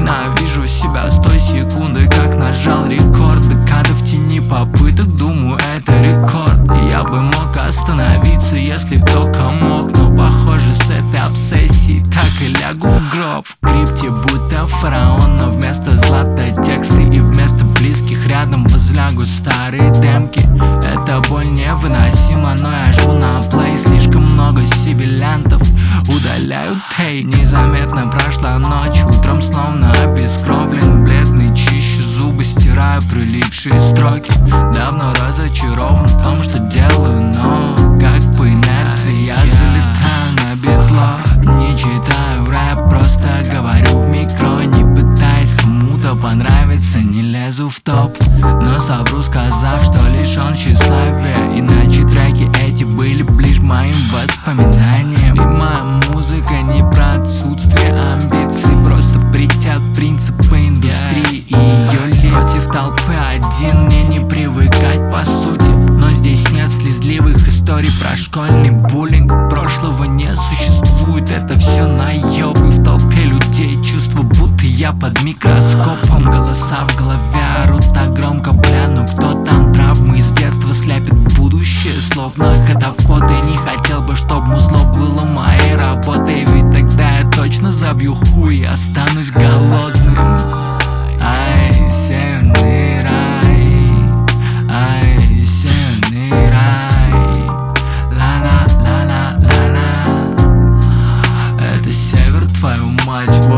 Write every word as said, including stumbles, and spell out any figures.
Ненавижу себя с той секунды, как нажал рекорд. Декада в тени попыток, думаю, это рекорд. Я бы мог остановиться, если б только мог, но похоже с этой обсессией так и лягу в гроб. В крипте будто фараон, но вместо злата тексты, и вместо близких рядом возлягут старые демки. Эта боль невыносима, но я жму на плей. Слишком много сибилянтов удаляют тей. Незаметно прошла ночь, утром словно обескровлен. Бледный, чище зубы, стираю прилипшие строки. Давно разочарован в том, что делаю, но как по инерции я залетаю на битло. Не читаю рэп, просто говорю в микро, не пытаясь кому-то понравиться, не лезу в топ. Но совру, сказав, что лишён тщеславия, иначе треки эти были ближе моим воспоминаниям. И моя музыка не про отсутствие амбиций, просто притят принципы индустрии и ее лиц. Против толпы один, мне не привыкать по сути, но здесь нет слезливых историй про школьный буллинг. Прошлого не существует, это все наебы. В толпе людей чувство, будто я под микроскопом. Голоса в голове орут так громко, бля, ну кто там? Травмы из детства слепят будущее, словно катафот. Я не хотел бы, чтоб музло было моей работой, ведь тогда я точно забью хуй и останусь голодным. Ай, северный рай, ай, северный рай, ла-ла-ла-ла-ла-ла. Это север, твою мать.